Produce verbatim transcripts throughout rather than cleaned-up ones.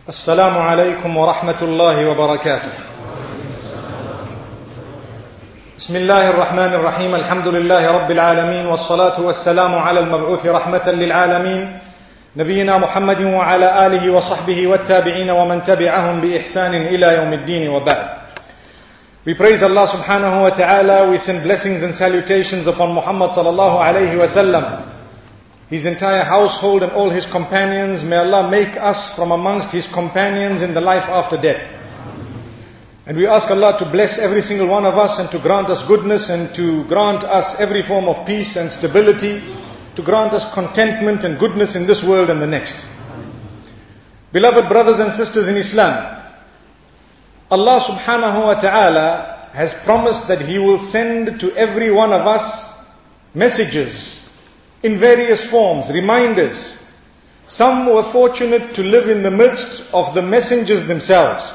السلام عليكم ورحمة الله وبركاته. بسم الله الرحمن الرحيم. الحمد لله رب العالمين والصلاة والسلام على المبعوث رحمة للعالمين نبينا محمد وعلى آله وصحبه والتابعين ومن تبعهم بإحسان إلى يوم الدين وبعد. We praise Allah subhanahu wa ta'ala. We send blessings and salutations upon Muhammad sallallahu alayhi wa sallam, his entire household and all his companions. May Allah make us from amongst his companions in the life after death. And we ask Allah to bless every single one of us and to grant us goodness and to grant us every form of peace and stability, to grant us contentment and goodness in this world and the next. Beloved brothers and sisters in Islam, Allah subhanahu wa ta'ala has promised that He will send to every one of us messages in various forms, reminders. Some were fortunate to live in the midst of the messengers themselves.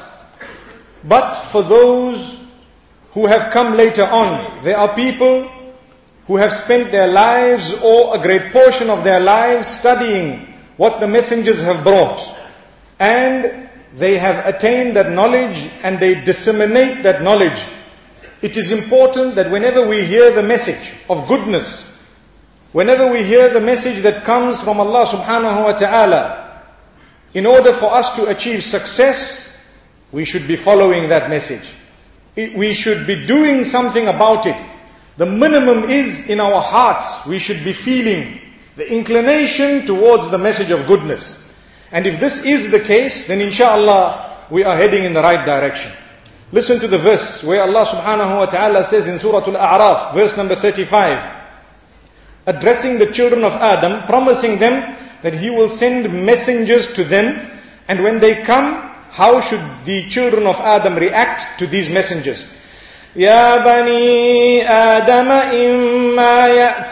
But for those who have come later on, there are people who have spent their lives or a great portion of their lives studying what the messengers have brought. And they have attained that knowledge and they disseminate that knowledge. It is important that whenever we hear the message of goodness, whenever we hear the message that comes from Allah subhanahu wa ta'ala, in order for us to achieve success, we should be following that message. We should be doing something about it. The minimum is in our hearts, we should be feeling the inclination towards the message of goodness. And if this is the case, then inshallah we are heading in the right direction. Listen to the verse where Allah subhanahu wa ta'ala says in Surah Al-A'raf, verse number thirty-five, addressing the children of Adam, promising them that He will send messengers to them, and when they come, how should the children of Adam react to these messengers? يا بني آدم إما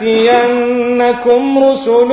يأتينكم رسل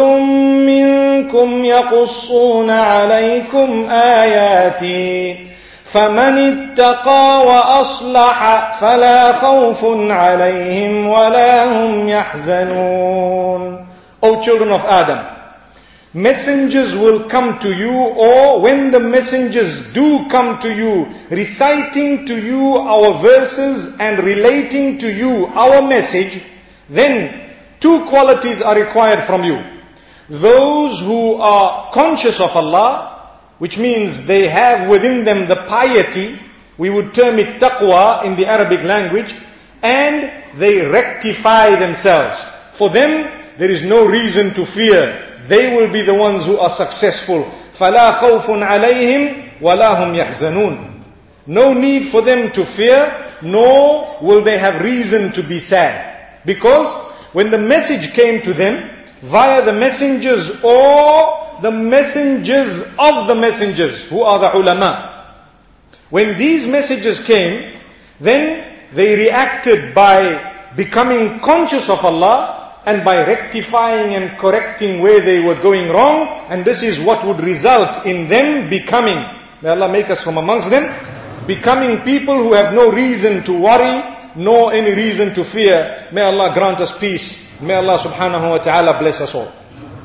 منكم يقصون عليكم آياتي فمن اتقى وأصلح فلا خوف عليهم ولا هم يحزنون. O children of Adam, messengers will come to you, or when the messengers do come to you, reciting to you our verses and relating to you our message, then two qualities are required from you. Those who are conscious of Allah, which means they have within them the piety, we would term it taqwa in the Arabic language, and they rectify themselves. For them, there is no reason to fear. They will be the ones who are successful. فَلَا خَوْفٌ عَلَيْهِمْ وَلَا هُمْ يَحْزَنُونَ. No need for them to fear, nor will they have reason to be sad. Because when the message came to them, via the messengers or the messengers of the messengers, who are the ulama, when these messages came, then they reacted by becoming conscious of Allah, and by rectifying and correcting where they were going wrong, and this is what would result in them becoming, may Allah make us from amongst them, becoming people who have no reason to worry, nor any reason to fear. May Allah grant us peace. May Allah subhanahu wa ta'ala bless us all.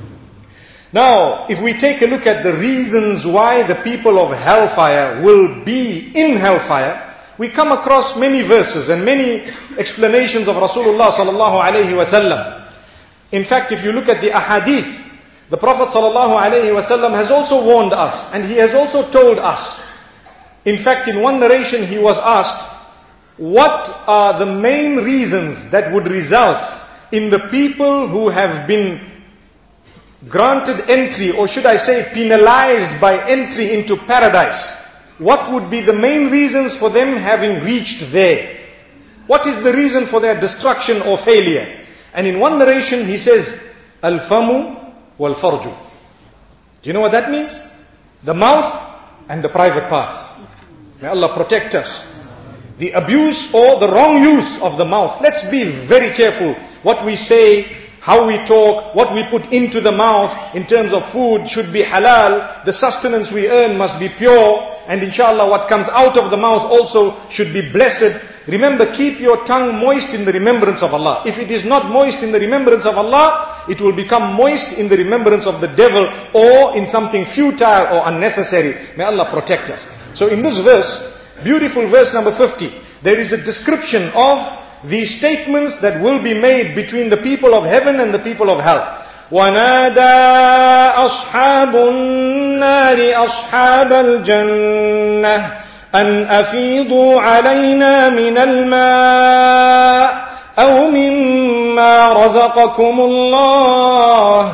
Now, if we take a look at the reasons why the people of hellfire will be in hellfire, we come across many verses and many explanations of Rasulullah sallallahu alayhi wa sallam. In fact, if you look at the ahadith, the Prophet sallallahu alayhi wa sallam has also warned us, and he has also told us. In fact, in one narration he was asked, what are the main reasons that would result in the people who have been granted entry, or should I say penalized by entry into paradise? What would be the main reasons for them having reached there? What is the reason for their destruction or failure? And in one narration he says, Al-famu wal-farju. Do you know what that means? The mouth and the private parts. May Allah protect us. The abuse or the wrong use of the mouth. Let's be very careful what we say, how we talk, what we put into the mouth in terms of food should be halal. The sustenance we earn must be pure. And inshallah what comes out of the mouth also should be blessed. Remember, keep your tongue moist in the remembrance of Allah. If it is not moist in the remembrance of Allah, it will become moist in the remembrance of the devil or in something futile or unnecessary. May Allah protect us. So in this verse, beautiful verse number fifty, there is a description of the statements that will be made between the people of heaven and the people of hell. وَنَادَى أَصْحَابُ النَّارِ أَصْحَابَ الْجَنَّةِ أن أفيضوا علينا من الماء أو مما رزقكم الله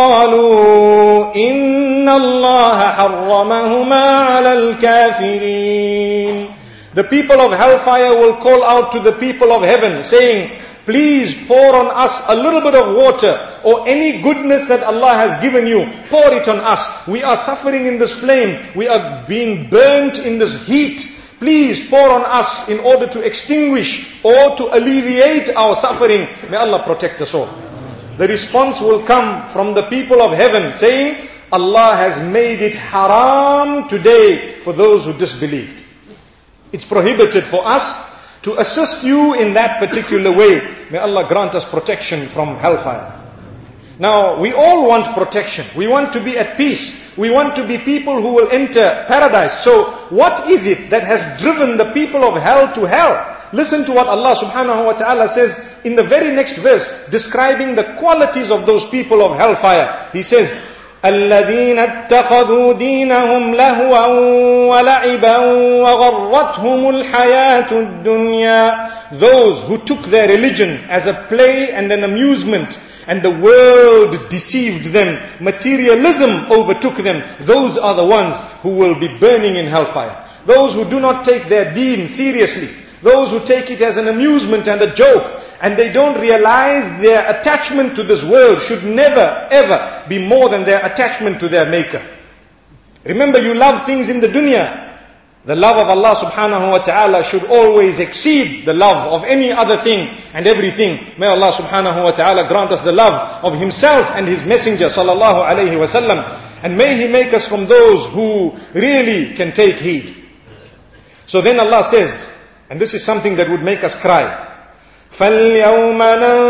قالوا إن الله حرمهما على الكافرين. The people of hellfire will call out to the people of heaven saying, please pour on us a little bit of water or any goodness that Allah has given you. Pour it on us. We are suffering in this flame. We are being burnt in this heat. Please pour on us in order to extinguish or to alleviate our suffering. May Allah protect us all. The response will come from the people of heaven saying, Allah has made it haram today for those who disbelieved. It's prohibited for us to assist you in that particular way. May Allah grant us protection from hellfire. Now, we all want protection. We want to be at peace. We want to be people who will enter paradise. So, what is it that has driven the people of hell to hell? Listen to what Allah subhanahu wa ta'ala says in the very next verse, describing the qualities of those people of hellfire. He says, الذين اتخذوا دينهم لهوا ولعبا وغرتهم الحياة الدنيا. Those who took their religion as a play and an amusement, and the world deceived them, materialism overtook them. Those are the ones who will be burning in hellfire. Those who do not take their deen seriously, those who take it as an amusement and a joke, and they don't realize their attachment to this world should never ever be more than their attachment to their maker. Remember, you love things in the dunya. The love of Allah subhanahu wa ta'ala should always exceed the love of any other thing and everything. May Allah subhanahu wa ta'ala grant us the love of Himself and His Messenger sallallahu alayhi wa sallam. And may He make us from those who really can take heed. So then Allah says, and this is something that would make us cry, فَالْيَوْمَ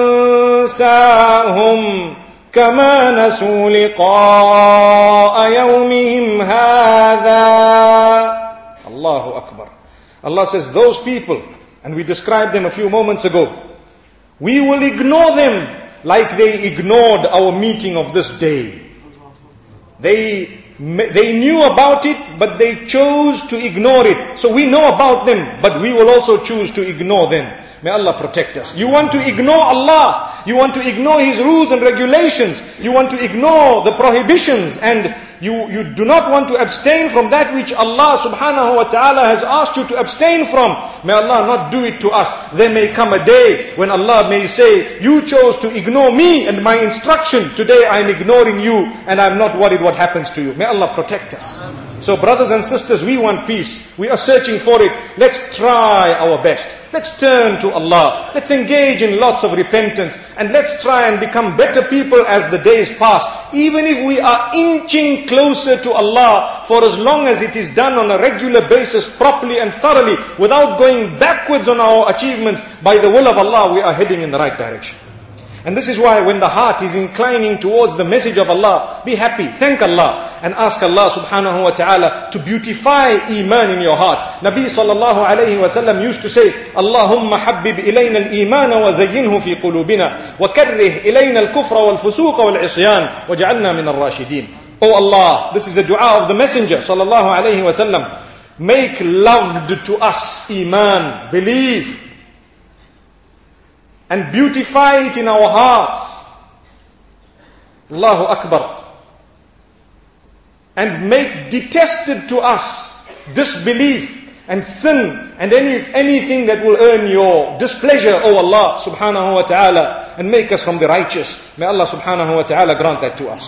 نَنْسَاهُمْ كَمَا نَسُوا لِقَاءَ يَوْمِهِمْ هَذَا. Allahu Akbar. Allah says, those people, and we described them a few moments ago, we will ignore them like they ignored our meeting of this day. They, they knew about it, but they chose to ignore it. So we know about them, but we will also choose to ignore them. May Allah protect us. You want to ignore Allah. You want to ignore His rules and regulations. You want to ignore the prohibitions. And you, you do not want to abstain from that which Allah subhanahu wa ta'ala has asked you to abstain from. May Allah not do it to us. There may come a day when Allah may say, you chose to ignore me and my instruction. Today I am ignoring you and I am not worried what happens to you. May Allah protect us. So brothers and sisters, we want peace. We are searching for it. Let's try our best. Let's turn to Allah. Let's engage in lots of repentance. And let's try and become better people as the days pass. Even if we are inching closer to Allah, for as long as it is done on a regular basis, properly and thoroughly, without going backwards on our achievements, by the will of Allah, we are heading in the right direction. And this is why when the heart is inclining towards the message of Allah, be happy, thank Allah, and ask Allah subhanahu wa ta'ala to beautify iman in your heart. Nabi sallallahu alayhi wa sallam used to say, Allahumma habbib ilayna al-iman wa zayyinhu fi qulubina, wa karrih ilayna al-kufra wal-fusuqa wal-isyan, wa ja'alna min al-rashidin. Oh Allah, this is a dua of the Messenger sallallahu alayhi wa sallam. Make loved to us iman, belief, and beautify it in our hearts. Allahu Akbar. And make detested to us disbelief and sin and any anything that will earn your displeasure, O Allah subhanahu wa ta'ala, and make us from the righteous. May Allah subhanahu wa ta'ala grant that to us.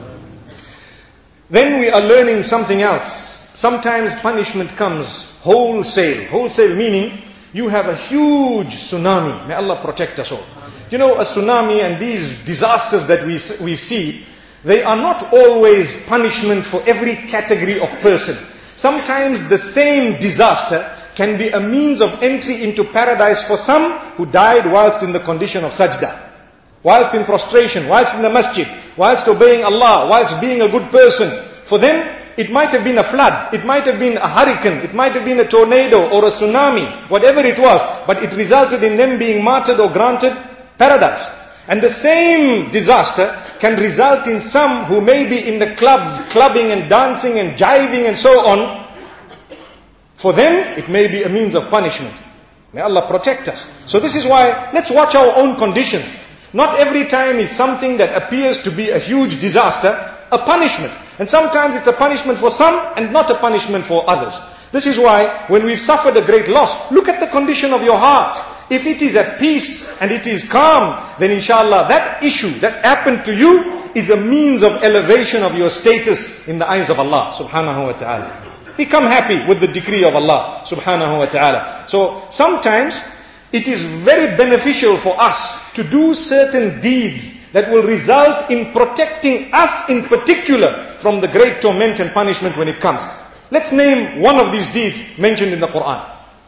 Then we are learning something else. Sometimes punishment comes wholesale. Wholesale meaning you have a huge tsunami. May Allah protect us all. You know, a tsunami and these disasters that we, we see, they are not always punishment for every category of person. Sometimes the same disaster can be a means of entry into paradise for some who died whilst in the condition of sajda, whilst in prostration, whilst in the masjid, whilst obeying Allah, whilst being a good person. For them, it might have been a flood, it might have been a hurricane, it might have been a tornado or a tsunami, whatever it was, but it resulted in them being martyred or granted paradise. And the same disaster can result in some who may be in the clubs, clubbing and dancing and jiving and so on. For them, it may be a means of punishment. May Allah protect us. So this is why, let's watch our own conditions. Not every time is something that appears to be a huge disaster a punishment. And sometimes it's a punishment for some and not a punishment for others. This is why, when we've suffered a great loss, look at the condition of your heart. If it is at peace and it is calm, then inshallah that issue that happened to you is a means of elevation of your status in the eyes of Allah subhanahu wa ta'ala. Become happy with the decree of Allah subhanahu wa ta'ala. So sometimes it is very beneficial for us to do certain deeds that will result in protecting us in particular from the great torment and punishment when it comes. Let's name one of these deeds mentioned in the Quran.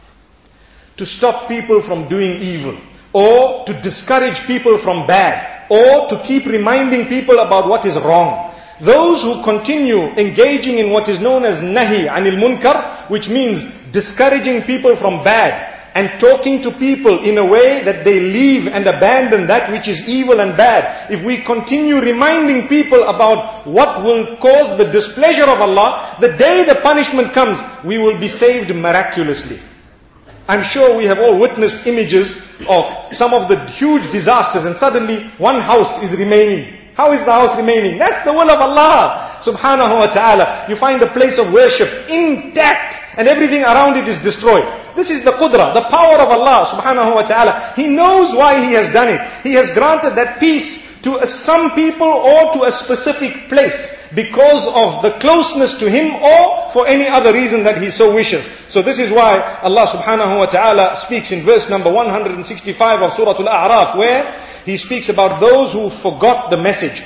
To stop people from doing evil, or to discourage people from bad, or to keep reminding people about what is wrong. Those who continue engaging in what is known as nahi anil munkar, which means discouraging people from bad, and talking to people in a way that they leave and abandon that which is evil and bad. If we continue reminding people about what will cause the displeasure of Allah, the day the punishment comes, we will be saved miraculously. I'm sure we have all witnessed images of some of the huge disasters, and suddenly one house is remaining. How is the house remaining? That's the will of Allah subhanahu wa ta'ala. You find a place of worship intact and everything around it is destroyed. This is the qudra, the power of Allah subhanahu wa ta'ala. He knows why He has done it. He has granted that peace to some people or to a specific place because of the closeness to Him or for any other reason that He so wishes. So this is why Allah subhanahu wa ta'ala speaks in verse number one hundred sixty-five of Surah Al-A'raf, where He speaks about those who forgot the message.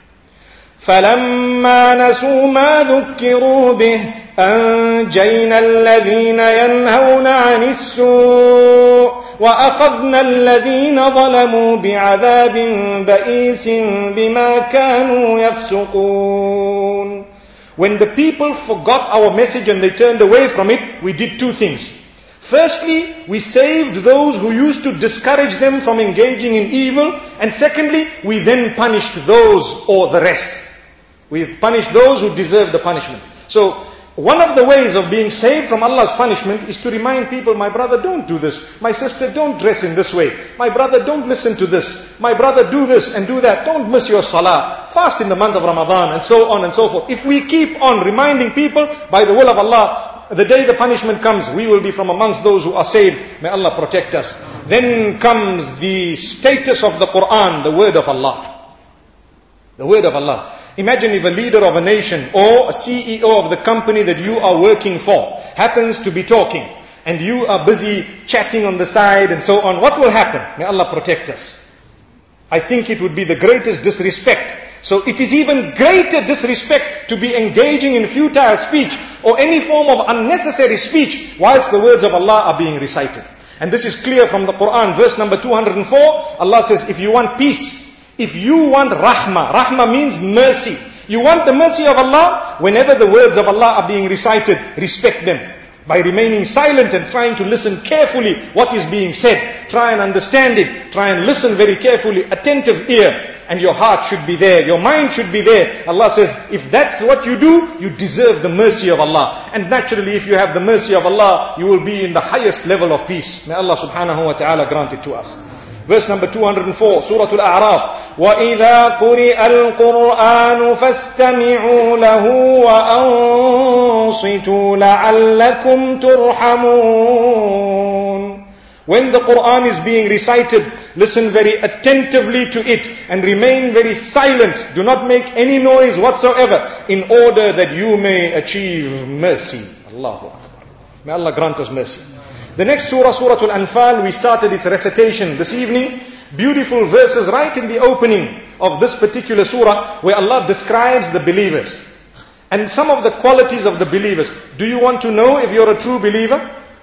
فَلَمَّا نَسُوا مَا ذُكِّرُوا بِهِ أَنْجَيْنَا الَّذِينَ يَنْهَوْنَ عَنِ السُّوءِ وَأَخَذْنَا الَّذِينَ ظَلَمُوا بِعَذَابٍ بَئِيسٍ بِمَا كَانُوا يَفْسُقُونَ. When the people forgot our message and they turned away from it, we did two things. Firstly, we saved those who used to discourage them from engaging in evil. And secondly, we then punished those or the rest. We punished those who deserve the punishment. So, one of the ways of being saved from Allah's punishment is to remind people, my brother, don't do this. My sister, don't dress in this way. My brother, don't listen to this. My brother, do this and do that. Don't miss your salah. Fast in the month of Ramadan and so on and so forth. If we keep on reminding people, by the will of Allah, the day the punishment comes, we will be from amongst those who are saved. May Allah protect us. Then comes the status of the Quran, the word of Allah. The word of Allah. Imagine if a leader of a nation or a C E O of the company that you are working for happens to be talking and you are busy chatting on the side and so on. What will happen? May Allah protect us. I think it would be the greatest disrespect. So it is even greater disrespect to be engaging in futile speech or any form of unnecessary speech whilst the words of Allah are being recited. And this is clear from the Quran, verse number two hundred four. Allah says, if you want peace, if you want rahmah, rahmah means mercy. You want the mercy of Allah, whenever the words of Allah are being recited, respect them. By remaining silent and trying to listen carefully what is being said. Try and understand it. Try and listen very carefully, attentive ear. And your heart should be there, your mind should be there. Allah says, if that's what you do, you deserve the mercy of Allah. And naturally, if you have the mercy of Allah, you will be in the highest level of peace. May Allah subhanahu wa ta'ala grant it to us. Verse number two hundred four, Surah Al-A'raf. وَإِذَا قُرِئَ الْقُرْآنُ فَاسْتَمِعُوا لَهُ وَأَنصِتُوا لَعَلَّكُمْ تُرْحَمُونَ. When the Quran is being recited, listen very attentively to it and remain very silent. Do not make any noise whatsoever in order that you may achieve mercy. Allahu Akbar. May Allah grant us mercy. The next surah, Surah Al-Anfal, we started its recitation this evening. Beautiful verses right in the opening of this particular surah where Allah describes the believers. And some of the qualities of the believers. Do you want to know if you're a true believer?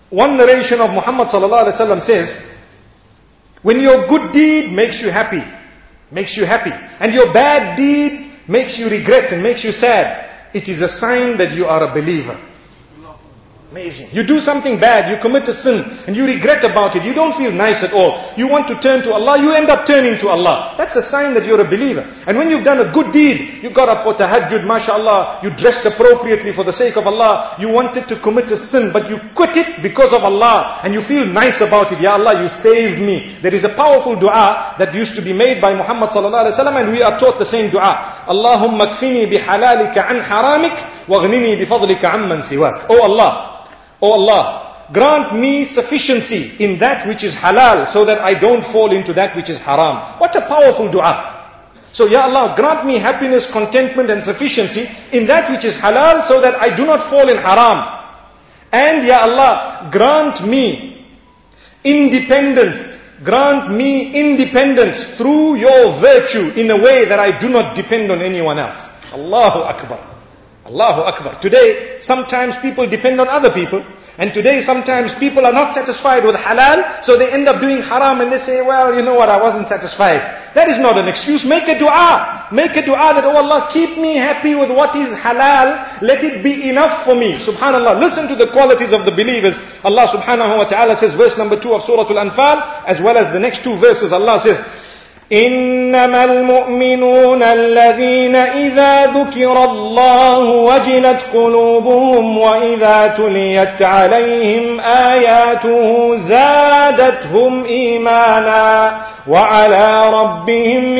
one narration of Muhammad sallallahu alaihi wasallam says, when your good deed makes you happy, makes you happy, and your bad deed makes you regret and makes you sad, it is a sign that you are a believer. Amazing. You do something bad, you commit a sin, and you regret about it. You don't feel nice at all. You want to turn to Allah, you end up turning to Allah. That's a sign that you're a believer. And when you've done a good deed, you got up for tahajjud, mashallah, you dressed appropriately for the sake of Allah, you wanted to commit a sin, but you quit it because of Allah, and you feel nice about it. Ya Allah, you saved me. There is a powerful dua that used to be made by Muhammad sallallahu alaihi wasallam, and we are taught the same dua. Allahumma kfini bihalalika an haramik, waghnini bifadlika amman siwak. Oh Allah, Oh Allah, grant me sufficiency in that which is halal so that I don't fall into that which is haram. What a powerful dua. So Ya Allah, grant me happiness, contentment and sufficiency in that which is halal so that I do not fall in haram. And Ya Allah, grant me independence. Grant me independence through your virtue in a way that I do not depend on anyone else. Allahu Akbar. Allahu Akbar. Today, sometimes people depend on other people. And today, sometimes people are not satisfied with halal, so they end up doing haram and they say, well, you know what, I wasn't satisfied. That is not an excuse. Make a dua. Make a dua that, oh Allah, keep me happy with what is halal. Let it be enough for me. Subhanallah. Listen to the qualities of the believers. Allah subhanahu wa ta'ala says, verse number two of Surah Al-Anfal, as well as the next two verses, Allah says, إنما المؤمنون الذين إذا ذكر الله وجلت قلوبهم وإذا تليت عليهم آياته زادتهم إيمانا وعلى ربهم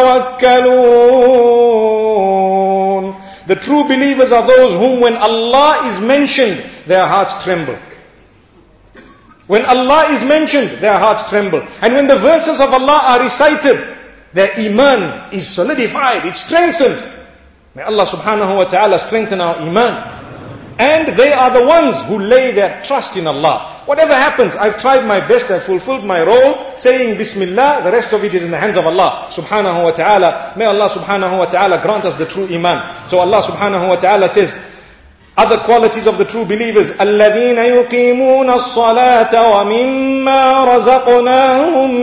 يتوكلون. The true believers are those whom when Allah is mentioned, their hearts tremble. When Allah is mentioned, their hearts tremble. And when the verses of Allah are recited, their iman is solidified, it's strengthened. May Allah subhanahu wa ta'ala strengthen our iman. And they are the ones who lay their trust in Allah. Whatever happens, I've tried my best, I've fulfilled my role, saying Bismillah, the rest of it is in the hands of Allah subhanahu wa ta'ala. May Allah subhanahu wa ta'ala grant us the true iman. So Allah subhanahu wa ta'ala says, other qualities of the true believers, الَّذِينَ يُقِيمُونَ الصَّلَاةَ وَمِمَّا رَزَقْنَاهُمْ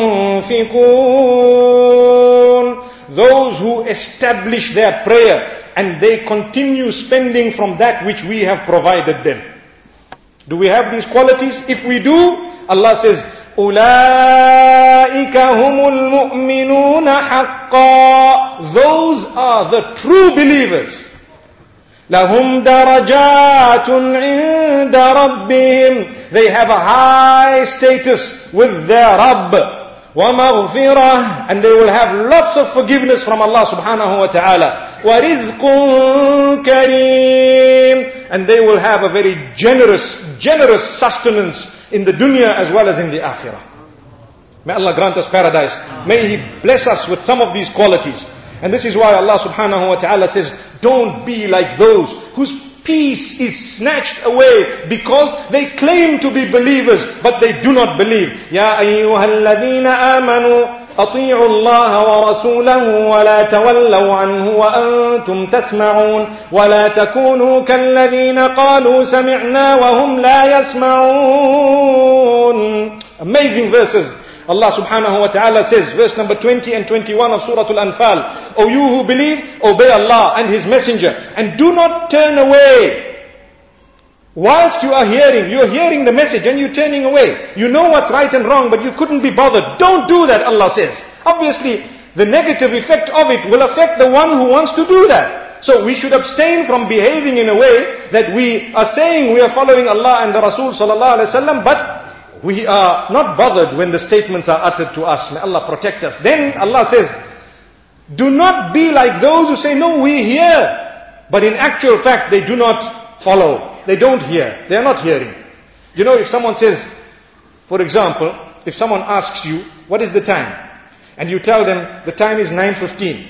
يُنْفِقُونَ. Those who establish their prayer and they continue spending from that which we have provided them. Do we have these qualities? If we do, Allah says, أُولَٰئِكَ هُمُ الْمُؤْمِنُونَ حَقًّا. Those are the true believers. لَهُمْ دَرَجَاتٌ عِنْدَ رَبِّهِمْ. They have a high status with their Rabb. وَمَغْفِرَةٌ. And they will have lots of forgiveness from Allah subhanahu wa ta'ala. وَرِزْقٌ كَرِيمٌ. And they will have a very generous, generous sustenance in the dunya as well as in the akhirah. May Allah grant us paradise. May He bless us with some of these qualities. And this is why Allah subhanahu wa ta'ala says, don't be like those whose peace is snatched away because they claim to be believers, but they do not believe. Ya ayyuhalladhina amanu ati'u Allah wa rasulahu wa la tawallaw anhu wa antum tasma'un wa la takunu kalladhina qalu sami'na wa hum la yasma'un. Amazing verses. Allah subhanahu wa ta'ala says, verse number twenty and twenty-one of Surah Al-Anfal, O you who believe, obey Allah and His Messenger, and do not turn away. Whilst you are hearing, you are hearing the message and you're turning away. You know what's right and wrong, but you couldn't be bothered. Don't do that, Allah says. Obviously, the negative effect of it will affect the one who wants to do that. So we should abstain from behaving in a way that we are saying we are following Allah and the Rasul sallallahu alaihi wasallam, but we are not bothered when the statements are uttered to us. May Allah protect us. Then Allah says, do not be like those who say, no, we hear. But in actual fact, they do not follow. They don't hear. They are not hearing. You know, if someone says, for example, if someone asks you, what is the time? And you tell them, the time is nine fifteen.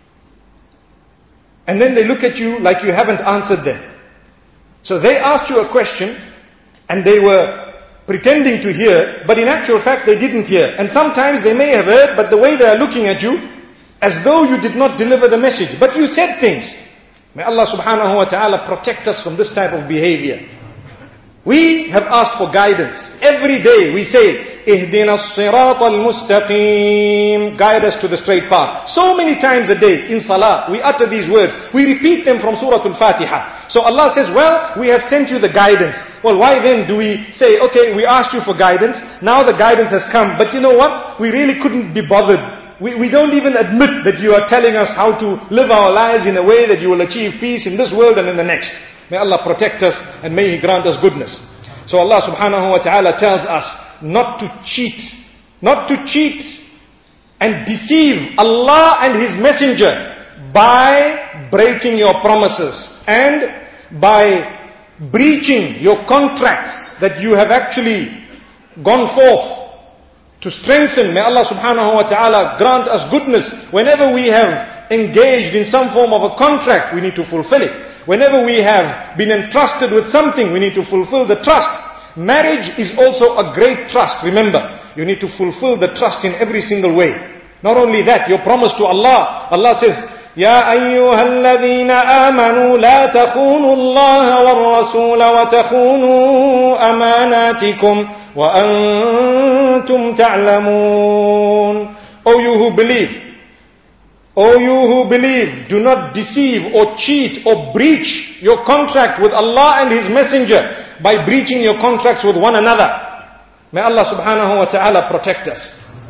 And then they look at you like you haven't answered them. So they asked you a question, and they were pretending to hear, but in actual fact they didn't hear. And sometimes they may have heard, but the way they are looking at you, as though you did not deliver the message, but you said things. May Allah subhanahu wa ta'ala protect us from this type of behavior. We have asked for guidance. Every day we say, اهدنا الصراط المستقيم, guide us to the straight path. So many times a day in salah we utter these words. We repeat them from Surah Al-Fatiha. So Allah says, well, we have sent you the guidance. Well, why then do we say, okay, we asked you for guidance, now the guidance has come, but you know what? We really couldn't be bothered. We, we don't even admit that you are telling us how to live our lives in a way that you will achieve peace in this world and in the next. May Allah protect us and may He grant us goodness. So Allah subhanahu wa ta'ala tells us not to cheat, not to cheat and deceive Allah and His Messenger by breaking your promises and by breaching your contracts that you have actually gone forth to strengthen. May Allah subhanahu wa ta'ala grant us goodness. Whenever we have engaged in some form of a contract, we need to fulfill it. Whenever we have been entrusted with something, we need to fulfill the trust. Marriage is also a great trust. Remember, you need to fulfill the trust in every single way. Not only that, your promise to Allah. Allah says, يَا أَيُّهَا الَّذِينَ آمَنُوا لَا تَخُونُوا اللَّهَ وَالرَّسُولَ وَتَخُونُوا أَمَانَاتِكُمْ وَأَنْتُمْ تَعْلَمُونَ. O you who believe, O you who believe, do not deceive or cheat or breach your contract with Allah and His Messenger by breaching your contracts with one another. May Allah subhanahu wa ta'ala protect us.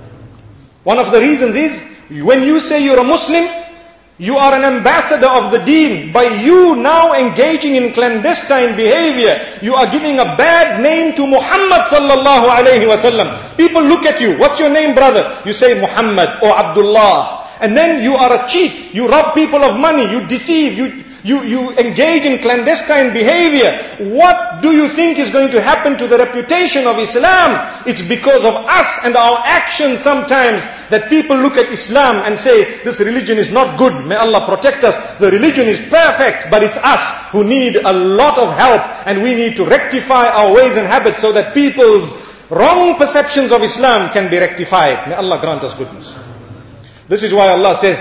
One of the reasons is, when you say you're a Muslim, you are an ambassador of the deen. By you now engaging in clandestine behavior, you are giving a bad name to Muhammad sallallahu alayhi wa sallam. People look at you, what's your name, brother? You say Muhammad or Abdullah. And then you are a cheat. You rob people of money. You deceive. You You, you engage in clandestine behavior. What do you think is going to happen to the reputation of Islam? It's because of us and our actions sometimes that people look at Islam and say, this religion is not good. May Allah protect us. The religion is perfect, but it's us who need a lot of help, and we need to rectify our ways and habits so that people's wrong perceptions of Islam can be rectified. May Allah grant us goodness. This is why Allah says,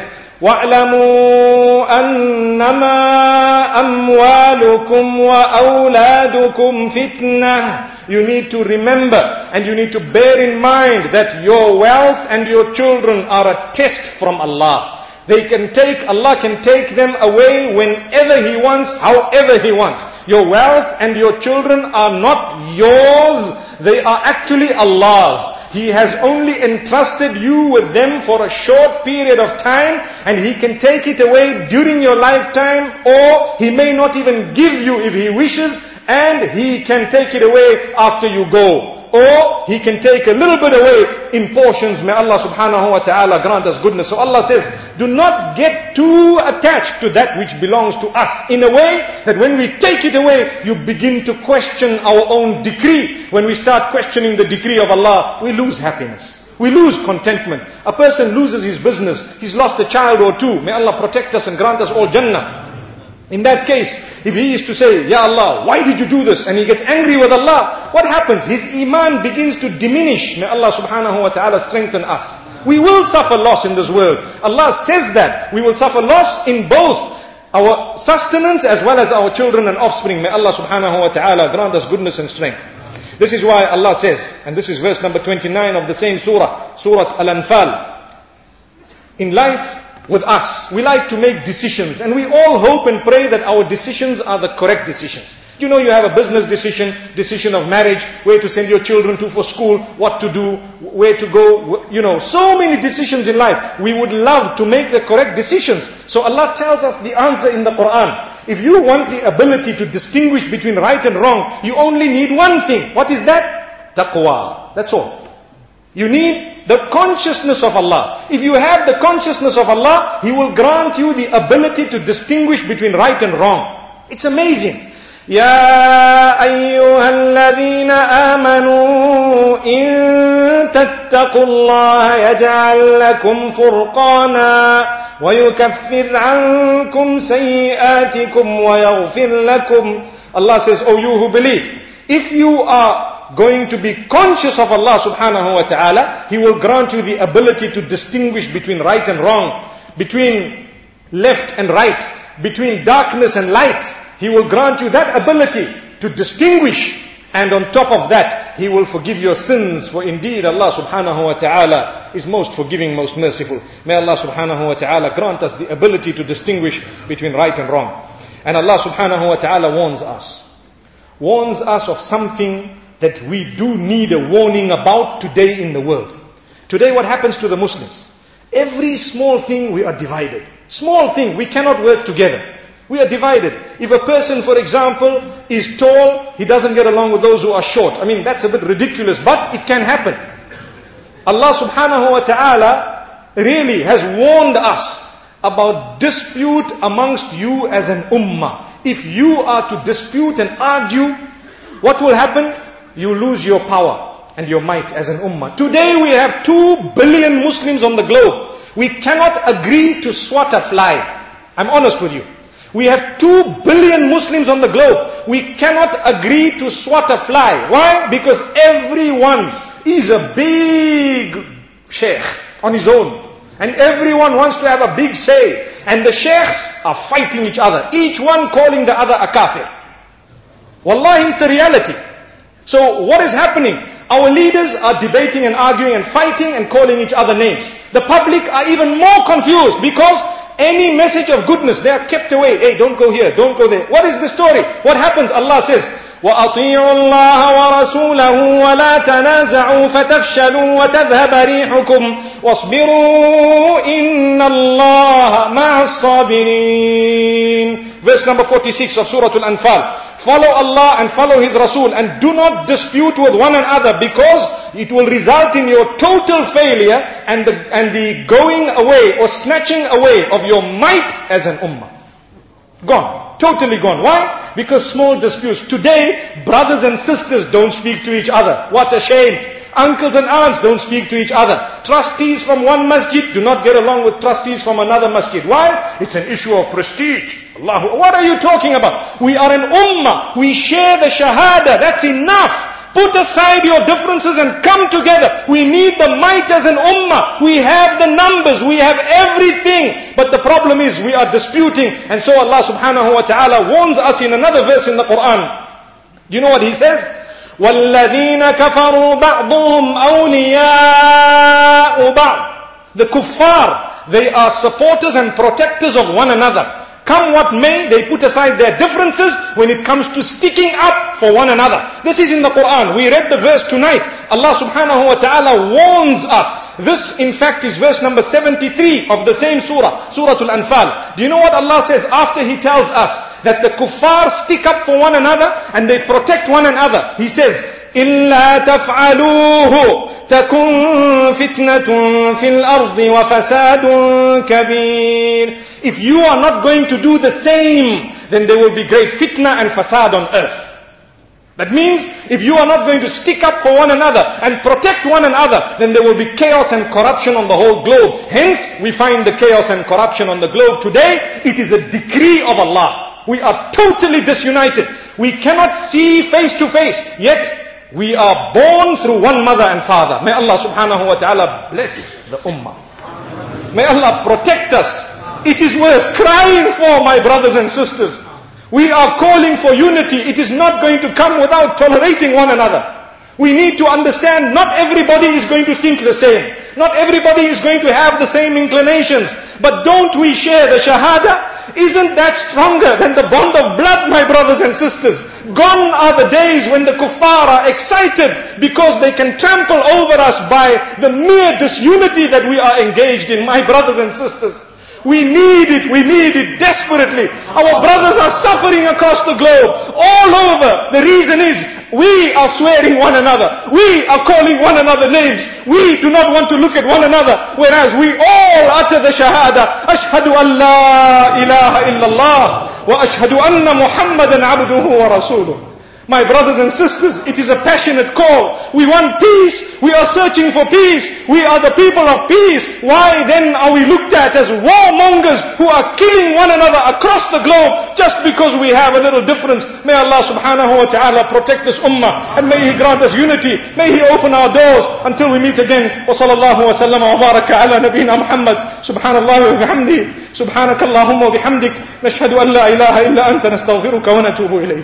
وَاعْلَمُوا أَنَّمَا أَمْوَالُكُمْ وَأَوْلَادُكُمْ فِتْنَةٌ. You need to remember and you need to bear in mind that your wealth and your children are a test from Allah. They can take, Allah can take them away whenever He wants, however He wants. Your wealth and your children are not yours, they are actually Allah's. He has only entrusted you with them for a short period of time, and He can take it away during your lifetime, or He may not even give you if He wishes, and He can take it away after you go. Or He can take a little bit away in portions. May Allah subhanahu wa ta'ala grant us goodness. So Allah says, do not get too attached to that which belongs to us, in a way that when we take it away, you begin to question our own decree. When we start questioning the decree of Allah, we lose happiness. We lose contentment. A person loses his business. He's lost a child or two. May Allah protect us and grant us all Jannah. In that case, if he is to say, Ya Allah, why did you do this? And he gets angry with Allah, what happens? His iman begins to diminish. May Allah subhanahu wa ta'ala strengthen us. We will suffer loss in this world. Allah says that. We will suffer loss in both our sustenance as well as our children and offspring. May Allah subhanahu wa ta'ala grant us goodness and strength. This is why Allah says, and this is verse number twenty-nine of the same surah, Surah Al-Anfal. In life, with us, we like to make decisions, and we all hope and pray that our decisions are the correct decisions. You know, you have a business decision, decision of marriage, where to send your children to for school, what to do, where to go, you know, so many decisions in life. We would love to make the correct decisions. So Allah tells us the answer in the Quran. If you want the ability to distinguish between right and wrong, you only need one thing. What is that? Taqwa. That's all. You need the consciousness of Allah. If you have the consciousness of Allah, He will grant you the ability to distinguish between right and wrong. It's amazing. يَا أَيُّهَا الَّذِينَ آمَنُوا إِن تَتَّقُوا اللَّهَ يَجْعَلْ لَكُمْ فُرْقَانًا وَيُكَفِّرْ عَنْكُمْ سَيِّئَاتِكُمْ وَيَغْفِرْ لَكُمْ. Allah says, O you who believe, if you are going to be conscious of Allah subhanahu wa ta'ala, He will grant you the ability to distinguish between right and wrong, between left and right, between darkness and light. He will grant you that ability to distinguish And on top of that, He will forgive your sins. For indeed Allah subhanahu wa ta'ala is most forgiving, most merciful. May Allah subhanahu wa ta'ala grant us the ability to distinguish between right and wrong. And Allah subhanahu wa ta'ala warns us. Warns us of something that we do need a warning about today in the world. Today what happens to the Muslims? Every small thing we are divided. Small thing, we cannot work together. We are divided. If a person, for example, is tall, he doesn't get along with those who are short. I mean, that's a bit ridiculous, but it can happen. Allah subhanahu wa ta'ala really has warned us about dispute amongst you as an ummah. If you are to dispute and argue, what will happen? You lose your power and your might as an ummah. Today we have two billion Muslims on the globe. We cannot agree to swat a fly. I'm honest with you. We have two billion Muslims on the globe. We cannot agree to swat a fly. Why? Because everyone is a big sheikh on his own. And everyone wants to have a big say. And the sheikhs are fighting each other. Each one calling the other a kafir. Wallahi, it's a reality. So what is happening? Our leaders are debating and arguing and fighting and calling each other names. The public are even more confused because any message of goodness, they are kept away. Hey, don't go here, don't go there. What is the story? What happens? Allah says, وَأَطِيعُوا اللَّهَ وَرَسُولَهُ وَلَا تَنَازَعُوا فَتَفْشَلُوا وَتَذْهَبَ رِيحُكُمْ وَاصْبِرُوا إِنَّ اللَّهَ مَعَ الصَّابِرِينَ. Verse number forty-six of Surah Al-Anfal. Follow Allah and follow His Rasul and do not dispute with one another because it will result in your total failure and the, and the going away or snatching away of your might as an ummah. Gone. Totally gone. Why? Because small disputes. Today, brothers and sisters don't speak to each other. What a shame. Uncles and aunts don't speak to each other. Trustees from one masjid do not get along with trustees from another masjid. Why? It's an issue of prestige. Allah, what are you talking about? We are an ummah. We share the shahada. That's enough. Put aside your differences and come together. We need the might as an ummah. We have the numbers. We have everything. But the problem is we are disputing. And so Allah subhanahu wa ta'ala warns us in another verse in the Quran. Do you know what He says? وَالَّذِينَ كَفَرُوا بَعْضُهُمْ أَوْلِيَاءُ بَعْضٍ. The kuffar, they are supporters and protectors of one another. Come what may, they put aside their differences when it comes to sticking up for one another. This is in the Quran. We read the verse tonight. Allah subhanahu wa ta'ala warns us. This in fact is verse number seventy-three of the same surah, Surah Al-Anfal. Do you know what Allah says after He tells us that the kuffar stick up for one another and they protect one another? He says, إِلَّا تَفْعَلُوهُ تَكُنْ فِتْنَةٌ فِي الْأَرْضِ وَفَسَادٌ كَبِيرٌ. If you are not going to do the same, then there will be great fitna and fasad on earth. That means, if you are not going to stick up for one another and protect one another, then there will be chaos and corruption on the whole globe. Hence, we find the chaos and corruption on the globe today. It is a decree of Allah. We are totally disunited. We cannot see face to face. Yet, we are born through one mother and father. May Allah subhanahu wa ta'ala bless the ummah. May Allah protect us. It is worth crying for, my brothers and sisters. We are calling for unity. It is not going to come without tolerating one another. We need to understand not everybody is going to think the same. Not everybody is going to have the same inclinations. But don't we share the shahada? Isn't that stronger than the bond of blood, my brothers and sisters? Gone are the days when the kuffar are excited because they can trample over us by the mere disunity that we are engaged in, my brothers and sisters. We need it, we need it desperately. Our brothers are suffering across the globe, all over. The reason is, we are swearing one another. We are calling one another names. We do not want to look at one another, whereas we all utter the shahada. Ashhadu an la ilaha illallah wa ashhadu anna Muhammadan abduhu wa rasuluh. My brothers and sisters, it is a passionate call. We want peace. We are searching for peace. We are the people of peace. Why then are we looked at as warmongers who are killing one another across the globe just because we have a little difference? May Allah subhanahu wa ta'ala protect this ummah and may He grant us unity. May He open our doors until we meet again. Wa sallallahu wa sallam wa baraka ala nabina Muhammad. Subhanallah wa bihamdi. Subhanakallahumma wa bihamdik. Nashhadu an la ilaha illa anta nastaghfiruka wa natubu ilayk.